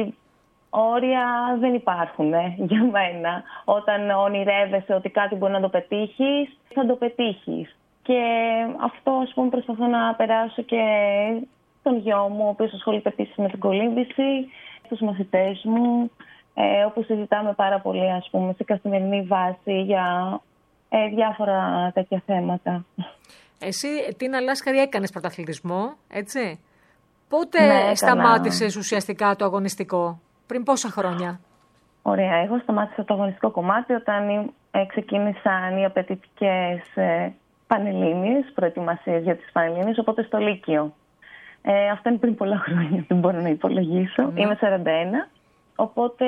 όρια δεν υπάρχουν για μένα. Όταν ονειρεύεσαι ότι κάτι μπορεί να το πετύχεις, θα το πετύχεις. Και αυτό, ας πούμε, προσπαθώ να περάσω και στον γιο μου, ο οποίος ασχολείται επίσης με την κολύμβηση, στους μαθητές μου, όπου συζητάμε πάρα πολύ, ας πούμε, σε καθημερινή βάση για διάφορα τέτοια θέματα. Εσύ, Τίνα Λάσκαρη, έκανες πρωταθλητισμό, έτσι? Πότε σταμάτησες ουσιαστικά το αγωνιστικό, πριν πόσα χρόνια? Ωραία, εγώ σταμάτησα το αγωνιστικό κομμάτι όταν ξεκίνησαν οι απαιτητικές πανελλήνιες, προετοιμασίες για τις πανελλήνιες, οπότε στο Λύκειο. Αυτό είναι πριν πολλά χρόνια, δεν μπορώ να υπολογίσω. Είμαι 41, οπότε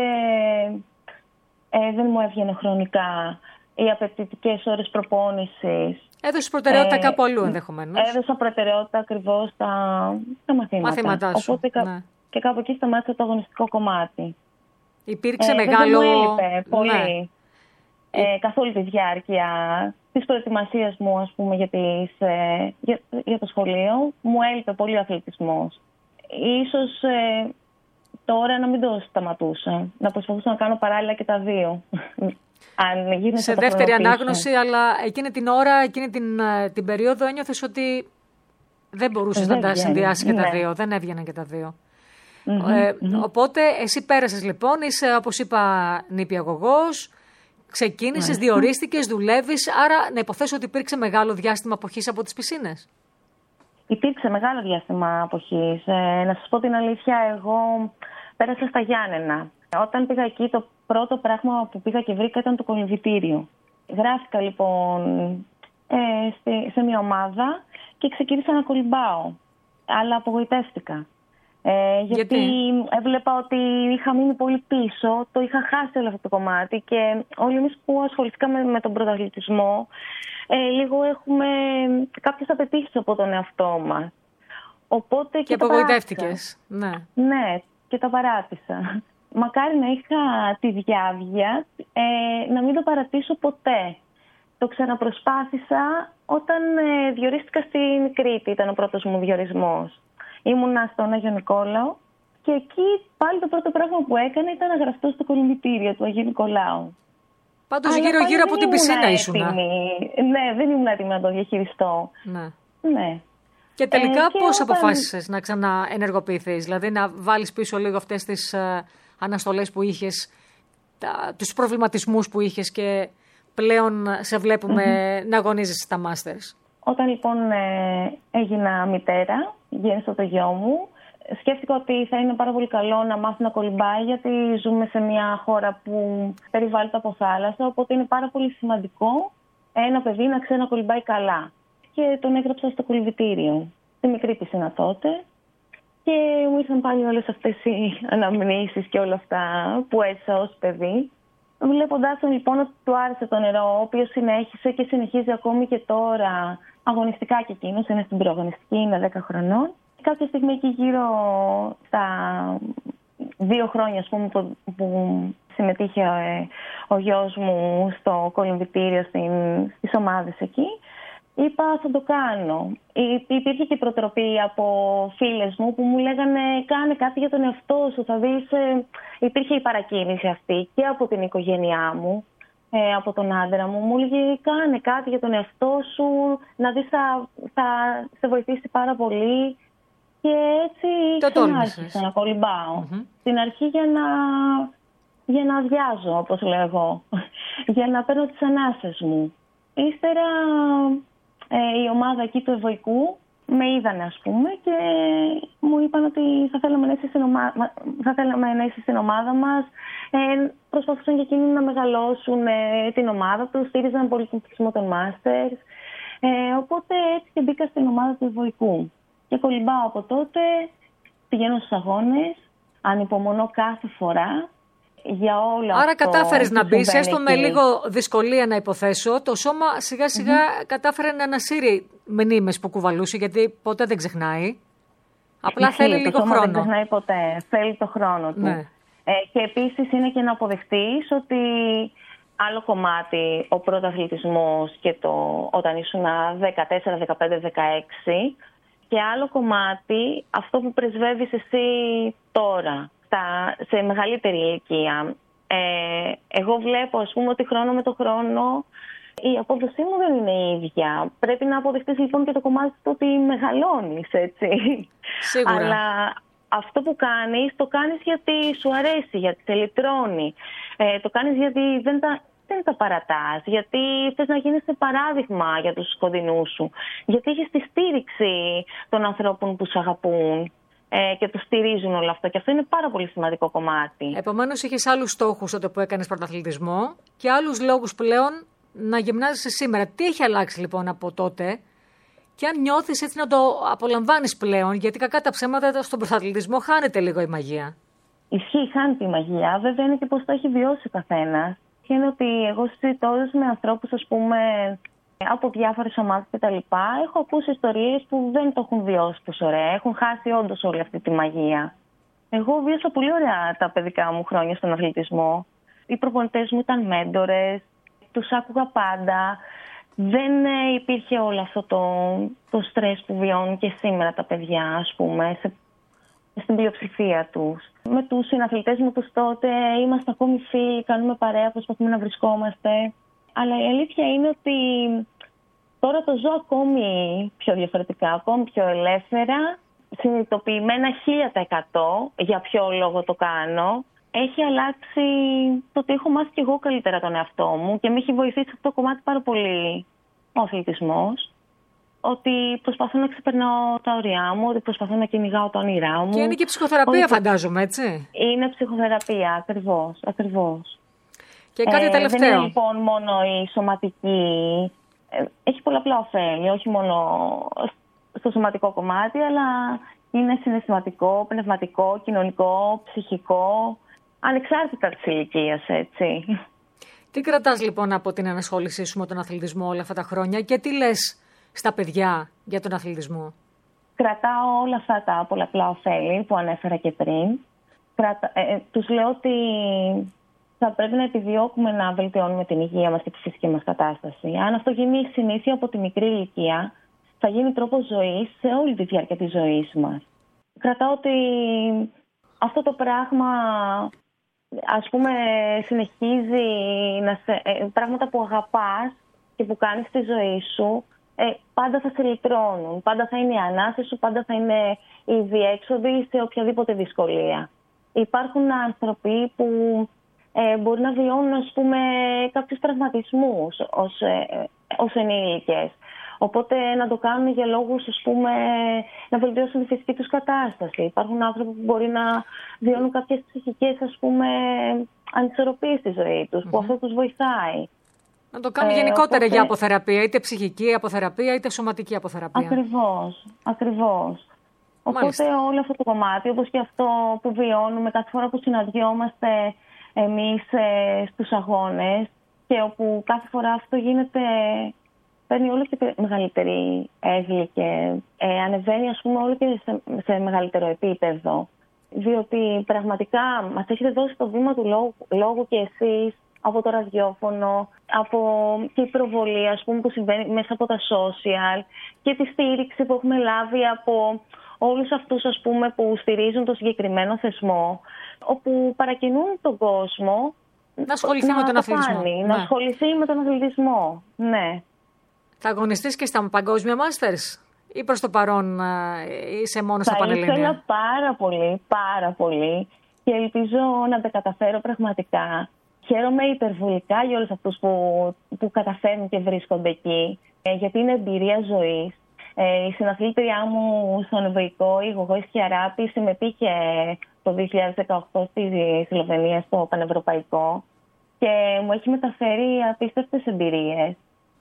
δεν μου έβγαινε χρονικά οι απαιτητικές ώρες προπόνησης. Έδωσες προτεραιότητα κάπου αλλού ενδεχομένως. Έδωσα προτεραιότητα ακριβώς στα μαθήματα σου. Οπότε και κάπου εκεί σταμάτησα το αγωνιστικό κομμάτι. Υπήρξε μεγάλο... Δεν μου έλειπε πολύ. Καθ' όλη τη διάρκεια της προετοιμασίας μου, ας πούμε, για το σχολείο, μου έλειπε πολύ ο αθλητισμός. Ίσως τώρα να μην το σταματούσα, να προσπαθούσα να κάνω παράλληλα και τα δύο. Σε δεύτερη ανάγνωση, αλλά εκείνη την ώρα, εκείνη την περίοδο ένιωθες ότι δεν μπορούσες να τα συνδυάσεις και τα δύο, δεν έβγαιναν και τα δύο. Οπότε εσύ πέρασες λοιπόν, είσαι, όπως είπα, νηπιαγωγός, ξεκίνησες, διορίστηκες, δουλεύεις, άρα να υποθέσω ότι υπήρξε μεγάλο διάστημα αποχής από τις πισίνες. Υπήρξε μεγάλο διάστημα αποχής. Να σας πω την αλήθεια, εγώ πέρασα στα Γιάννενα. Όταν πήγα εκεί, το πρώτο πράγμα που πήγα και βρήκα ήταν το κολυμβητήριο. Γράφτηκα λοιπόν σε μια ομάδα και ξεκίνησα να κολυμπάω. Αλλά απογοητεύτηκα. Γιατί έβλεπα ότι είχα μείνει πολύ πίσω, το είχα χάσει όλο αυτό το κομμάτι και όλοι εμείς που ασχοληθήκαμε με τον πρωταθλητισμό λίγο έχουμε κάποιες απαιτήσεις από τον εαυτό μας. Οπότε και απογοητεύτηκες. Ναι, και τα παράτησα. Μακάρι να είχα τη διάβγεια να μην το παρατήσω ποτέ. Το ξαναπροσπάθησα όταν διορίστηκα στην Κρήτη, ήταν ο πρώτος μου διορισμός. Ήμουνα στον Άγιο Νικόλαο και εκεί πάλι το πρώτο πράγμα που έκανα ήταν να γραφτώ στο κολυμβητήριο του Αγίου Νικολάου. Πάντως γύρω-γύρω από την πισίνα ήσουν. Ναι, δεν ήμουν έτοιμη να το διαχειριστώ. Ναι. Και τελικά πώς αποφάσισες να ξαναενεργοποιηθείς, δηλαδή να βάλεις πίσω λίγο αυτές τις αναστολές που είχες, τους προβληματισμούς που είχες και πλέον σε βλέπουμε να αγωνίζεσαι στα Masters? Όταν λοιπόν έγινα μητέρα, γέννησα το γιο μου, σκέφτηκα ότι θα είναι πάρα πολύ καλό να μάθει να κολυμπάει, γιατί ζούμε σε μια χώρα που περιβάλλεται από θάλασσα, οπότε είναι πάρα πολύ σημαντικό ένα παιδί να ξέρει να κολυμπάει καλά. Και τον έγραψα στο κολυμβητήριο, στη μικρή πισίνα τότε, και μου ήρθαν πάλι όλες αυτές οι αναμνήσεις και όλα αυτά που έζησα ως παιδί. Βλέποντάς τον λοιπόν ότι του άρεσε το νερό, ο οποίος συνέχισε και συνεχίζει ακόμη και τώρα αγωνιστικά, και εκείνος είναι στην προαγωνιστική, είναι 10 χρονών. Κάποια στιγμή εκεί γύρω στα 2 χρόνια, ας πούμε, που συμμετείχε ο γιος μου στο κολυμβητήριο στις ομάδες εκεί, είπα θα το κάνω. Υπήρχε και προτροπή από φίλες μου που μου λέγανε κάνε κάτι για τον εαυτό σου, θα δεις. Υπήρχε η παρακίνηση αυτή και από την οικογένειά μου, από τον άντρα μου. Μου έλεγε κάνε κάτι για τον εαυτό σου, να δεις θα σε βοηθήσει πάρα πολύ. Και έτσι άρχισα να κολυμπάω. Στην αρχή για να αδειάζω, όπως λέω εγώ, για να παίρνω τις ανάσες μου. Ύστερα η ομάδα εκεί του Ευωικού με είδανε, ας πούμε, και μου είπαν ότι θα θέλαμε να είσαι στην ομάδα μας. Προσπαθούσαν και εκείνοι να μεγαλώσουν την ομάδα τους, στήριζαν πολύ τον πληθυσμό των Masters. Οπότε έτσι και μπήκα στην ομάδα του Ευωικού. και κολυμπάω από τότε. Πηγαίνω στους αγώνες, ανυπομονώ κάθε φορά για όλα αυτά. Άρα κατάφερες να μπεις, έστω με λίγο δυσκολία να υποθέσω. Το σώμα σιγά σιγά κατάφερε να ανασύρει μνήμες που κουβαλούσε, γιατί ποτέ δεν ξεχνάει. Απλά θέλει λίγο χρόνο. Δεν ξεχνάει ποτέ, θέλει το χρόνο του. Ναι. Και επίσης είναι και να αποδεχτείς ότι άλλο κομμάτι ο πρωταθλητισμός και όταν ήσουν 14, 15, 16 και άλλο κομμάτι αυτό που πρεσβεύεις εσύ τώρα, σε μεγαλύτερη ηλικία. Εγώ βλέπω, ας πούμε, ότι χρόνο με το χρόνο η απόδοσή μου δεν είναι η ίδια. Πρέπει να αποδεχτείς λοιπόν και το κομμάτι του ότι μεγαλώνεις, έτσι. Σίγουρα. Αλλά αυτό που κάνεις, το κάνεις γιατί σου αρέσει, γιατί σε λυτρώνει. Το κάνεις γιατί δεν τα παρατάς, γιατί θες να γίνεις παράδειγμα για τους κοντινούς σου, γιατί έχεις τη στήριξη των ανθρώπων που σε αγαπούν και τους στηρίζουν όλο αυτό. Και αυτό είναι πάρα πολύ σημαντικό κομμάτι. Επομένως, είχες άλλους στόχους τότε που έκανες πρωταθλητισμό και άλλους λόγους πλέον να γυμνάζεσαι σήμερα. Τι έχει αλλάξει λοιπόν από τότε και αν νιώθεις έτσι να το απολαμβάνεις πλέον, γιατί κακά τα ψέματα στον πρωταθλητισμό χάνεται λίγο η μαγεία. Ισχύει, χάνεται η μαγεία. Βέβαια είναι και πώς το έχει βιώσει ο καθένας. Και είναι ότι εγώ συζητώντας με ανθρώπους, ας πούμε, από διάφορες ομάδες κτλ. Έχω ακούσει ιστορίες που δεν το έχουν βιώσει τόσο ωραία. Έχουν χάσει όντως όλη αυτή τη μαγεία. Εγώ βίωσα πολύ ωραία τα παιδικά μου χρόνια στον αθλητισμό. Οι προπονητές μου ήταν μέντορες, τους άκουγα πάντα. Δεν υπήρχε όλο αυτό το στρες που βιώνουν και σήμερα τα παιδιά, ας πούμε, στην πλειοψηφία τους. Με τους συναθλητές μου τους τότε είμαστε ακόμη φίλοι, κάνουμε παρέα, προσπαθούμε να βρισκόμαστε. Αλλά η αλήθεια είναι ότι τώρα το ζω ακόμη πιο διαφορετικά, ακόμη πιο ελεύθερα, συνειδητοποιημένα 1000% για ποιο λόγο το κάνω. Έχει αλλάξει το ότι έχω μάθει κι εγώ καλύτερα τον εαυτό μου και με έχει βοηθήσει αυτό το κομμάτι πάρα πολύ ο αθλητισμός. Ότι προσπαθώ να ξεπερνάω τα όρια μου, ότι προσπαθώ να κυνηγάω τα όνειρά μου. Και είναι και ψυχοθεραπεία, φαντάζομαι, έτσι. Είναι ψυχοθεραπεία, ακριβώς. Και κάτι τελευταίο. Δεν είναι λοιπόν μόνο η σωματική. Έχει πολλαπλά ωφέλη, όχι μόνο στο σωματικό κομμάτι, αλλά είναι συναισθηματικό, πνευματικό, κοινωνικό, ψυχικό, ανεξάρτητα της ηλικίας, έτσι. Τι κρατάς λοιπόν από την ενασχόλησή σου με τον αθλητισμό όλα αυτά τα χρόνια και τι λες στα παιδιά για τον αθλητισμό? Κρατάω όλα αυτά τα πολλαπλά ωφέλη που ανέφερα και πριν. Τους λέω ότι θα πρέπει να επιδιώκουμε να βελτιώνουμε την υγεία μας και τη φυσική μας κατάσταση. Αν αυτό γίνει συνήθεια από τη μικρή ηλικία, θα γίνει τρόπος ζωής σε όλη τη διάρκεια της ζωής μας. Κρατάω ότι αυτό το πράγμα, ας πούμε, συνεχίζει πράγματα που αγαπάς και που κάνεις στη ζωή σου, πάντα θα σε λυτρώνουν, πάντα θα είναι η ανάσα σου, πάντα θα είναι η διέξοδη σε οποιαδήποτε δυσκολία. Υπάρχουν άνθρωποι που μπορεί να βιώνουν, ας πούμε, κάποιους τραυματισμούς ως ενήλικες. Οπότε να το κάνουν για λόγους, ας πούμε, να βελτιώσουν τη φυσική τους κατάσταση. Υπάρχουν άνθρωποι που μπορεί να βιώνουν κάποιες ψυχικές, ας πούμε, ανισορροπίες στη ζωή τους, που αυτό τους βοηθάει. Να το κάνουν γενικότερα για αποθεραπεία, είτε ψυχική αποθεραπεία, είτε σωματική αποθεραπεία. Ακριβώς. Οπότε μάλιστα, όλο αυτό το κομμάτι, όπως και αυτό που βιώνουμε κάθε φορά που συναντιόμαστε εμείς στους αγώνες και όπου κάθε φορά αυτό γίνεται, παίρνει όλο και μεγαλύτερη έγκλη και ανεβαίνει, ας πούμε, όλο και σε μεγαλύτερο επίπεδο. Διότι πραγματικά μας έχετε δώσει το βήμα του λόγου και εσείς, από το ραδιόφωνο, από και η προβολή, ας πούμε, που συμβαίνει μέσα από τα social και τη στήριξη που έχουμε λάβει από όλους αυτούς, ας πούμε, που στηρίζουν το συγκεκριμένο θεσμό, όπου παρακινούν τον κόσμο να ασχοληθεί με τον αθλητισμό. Να ασχοληθεί με τον αθλητισμό, ναι. Θα αγωνιστείς και στα παγκόσμια μάστερς ή προς το παρόν είσαι μόνο στα πανελλήνια? Θα ήθελα πάρα πολύ και ελπίζω να τα καταφέρω πραγματικά. Χαίρομαι υπερβολικά για όλους αυτούς που καταφέρνουν και βρίσκονται εκεί, γιατί είναι εμπειρία ζωής. Η συναθλήτριά μου στον ευρωϊκό, η Γογόη Σκιαράπη, συμμετείχε το 2018 στη Σλοβενία στο Πανευρωπαϊκό και μου έχει μεταφέρει απίστευτες εμπειρίες.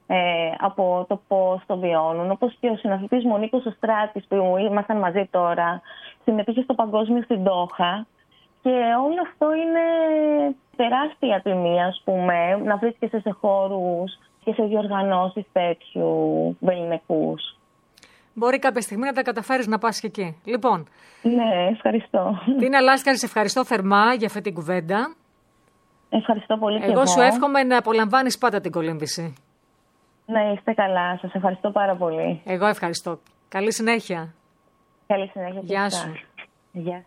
από το πώς το βιώνουν. Όπως και ο συναθλητής μου ο Νίκος ο Στράτης, που ήμασταν μαζί τώρα, συμμετείχε στο παγκόσμιο στην Ντόχα. Και όλο αυτό είναι τεράστια τιμή, ας πούμε, να βρίσκεσαι σε χώρους και σε διοργανώσεις τέτοιου βεληνικούς. Μπορεί κάποια στιγμή να τα καταφέρεις να πας και εκεί. Λοιπόν. Ναι, ευχαριστώ. Τίνα Λάσκαρη, σε ευχαριστώ θερμά για αυτή την κουβέντα. Ευχαριστώ πολύ και εγώ σου εύχομαι να απολαμβάνεις πάντα την κολύμβηση. Να είστε καλά. Σας ευχαριστώ πάρα πολύ. Εγώ ευχαριστώ. Καλή συνέχεια. Καλή συνέχεια. Γεια σου. Γεια.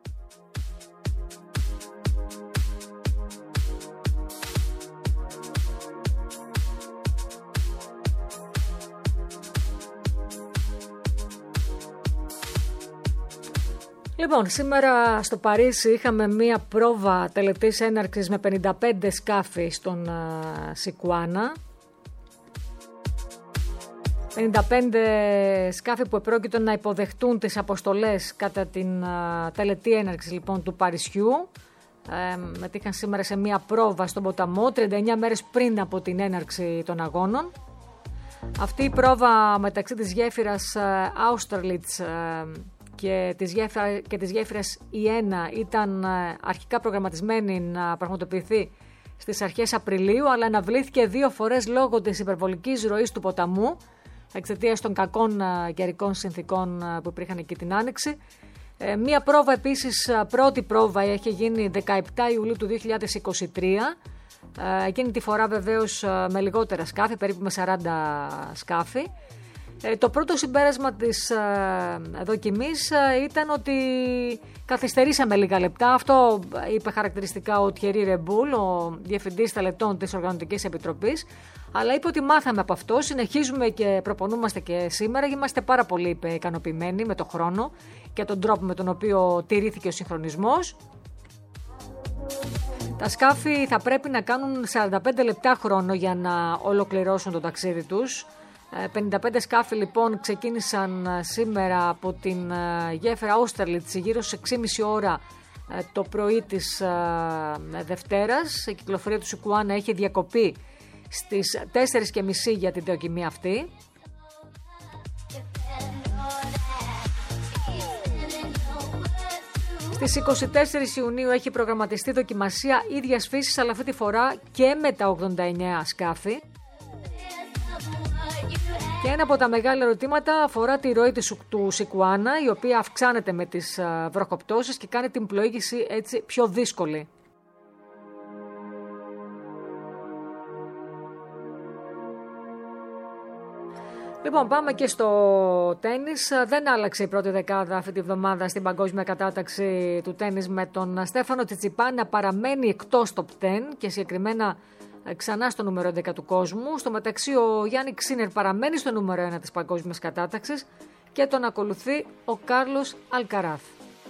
Λοιπόν, σήμερα στο Παρίσι είχαμε μία πρόβα τελετής έναρξης με 55 σκάφη στον Σικουάνα. 55 σκάφη που επρόκειτο να υποδεχτούν τις αποστολές κατά την τελετή έναρξης λοιπόν του Παρισιού. Μετήχαν σήμερα σε μία πρόβα στον ποταμό 39 μέρες πριν από την έναρξη των αγώνων. Αυτή η πρόβα μεταξύ της γέφυρας Austerlitz και της γέφυρας Ιένα ήταν αρχικά προγραμματισμένη να πραγματοποιηθεί στις αρχές Απριλίου, αλλά αναβλήθηκε 2 φορές λόγω της υπερβολικής ροής του ποταμού εξαιτίας των κακών καιρικών συνθήκων που υπήρχαν εκεί την Άνοιξη. Μία πρόβα επίσης, πρώτη πρόβα, έχει γίνει 17 Ιουλίου του 2023. Εκείνη τη φορά βεβαίως με λιγότερα σκάφη, περίπου με 40 σκάφη. Το πρώτο συμπέρασμα της δοκιμής ήταν ότι καθυστερήσαμε λίγα λεπτά. Αυτό είπε χαρακτηριστικά ο Τιερί Ρεμπούλ, ο Διευθυντής Τελετών της Οργανωτικής Επιτροπής. Αλλά είπε ότι μάθαμε από αυτό, συνεχίζουμε και προπονούμαστε και σήμερα. Είμαστε πάρα πολύ ικανοποιημένοι με το χρόνο και τον τρόπο με τον οποίο τηρήθηκε ο συγχρονισμός. Τα σκάφη θα πρέπει να κάνουν 45 λεπτά χρόνο για να ολοκληρώσουν το ταξίδι τους. 55 σκάφη λοιπόν ξεκίνησαν σήμερα από την γέφυρα Austerlitz γύρω στις 6.30 ώρα το πρωί της Δευτέρας. Η κυκλοφορία του Σικουάνα έχει διακοπεί στις 4.30 για την δοκιμή αυτή. Στις 24 Ιουνίου έχει προγραμματιστεί δοκιμασία ίδιας φύσης, αλλά αυτή τη φορά και με τα 89 σκάφη. Και ένα από τα μεγάλα ερωτήματα αφορά τη ροή του Σικουάνα, η οποία αυξάνεται με τις βροχοπτώσεις και κάνει την πλοήγηση έτσι πιο δύσκολη. Λοιπόν, πάμε και στο τένις. Δεν άλλαξε η πρώτη δεκάδα αυτή τη βδομάδα στην παγκόσμια κατάταξη του τένις, με τον Στέφανο Τσιτσιπά να παραμένει εκτός top 10 και συγκεκριμένα ξανά στο νούμερο 11 του κόσμου. Στο μεταξύ ο Γιάννικ Σίνερ παραμένει στο νούμερο 1 της παγκόσμιας κατάταξης και τον ακολουθεί ο Κάρλος Αλκαράθ.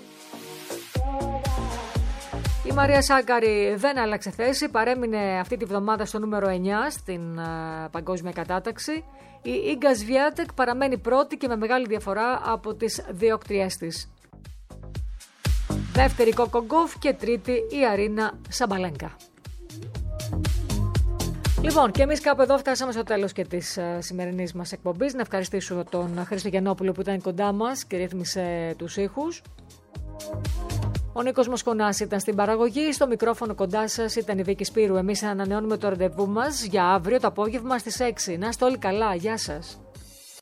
Η Μαρία Σάκαρη δεν άλλαξε θέση, παρέμεινε αυτή τη βδομάδα στο νούμερο 9 στην παγκόσμια κατάταξη. Η Ίγκα Σβιάτεκ παραμένει πρώτη και με μεγάλη διαφορά από τις διοκτριές της. Δεύτερη Κόκο Γκόφ και τρίτη η Αρίνα Σαμπαλένκα. Λοιπόν, και εμείς κάπου εδώ φτάσαμε στο τέλος και της σημερινής μας εκπομπής. Να ευχαριστήσω τον Χρήστο Γιαννόπουλο που ήταν κοντά μας και ρύθμισε τους ήχους. Ο Νίκος Μοσκονάς ήταν στην παραγωγή, στο μικρόφωνο κοντά σας ήταν η Βίκη Σπύρου. Εμείς ανανεώνουμε το ραντεβού μας για αύριο το απόγευμα στις 6. Να είστε όλοι καλά, γεια σας.